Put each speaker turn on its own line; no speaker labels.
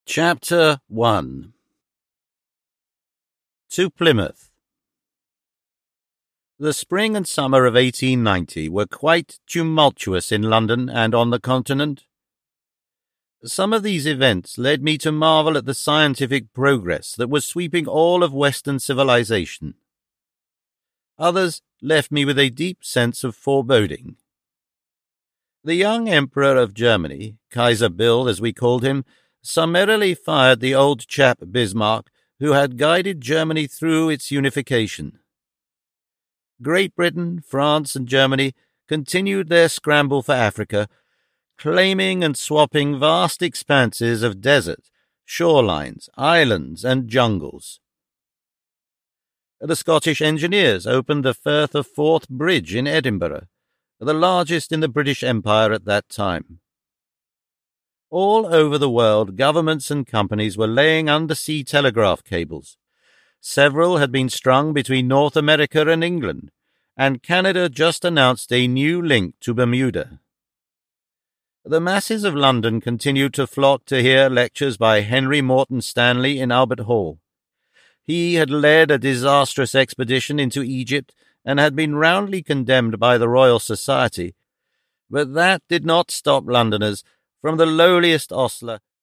Chapter 1. To Plymouth. The spring and summer of 1890 were quite tumultuous in London and on the continent. Some of these events led me to marvel at the scientific progress that was sweeping all of Western civilization. Others left me with a deep sense of foreboding. The young Emperor of Germany, Kaiser Bill as we called him, summarily fired the old chap Bismarck, who had guided Germany through its unification. Great Britain, France, and Germany continued their scramble for Africa, claiming and swapping vast expanses of desert, shorelines, islands, and jungles. The Scottish engineers opened the Firth of Forth Bridge in Edinburgh, the largest in the British Empire at that time. All over the world, governments and companies were laying undersea telegraph cables. Several had been strung between North America and England, and Canada just announced a new link to Bermuda. The masses of London continued to flock to hear lectures by Henry Morton Stanley in Albert Hall. He had led a disastrous expedition into Egypt and had been roundly condemned by the Royal Society, but that did not stop Londoners, from the lowliest ostler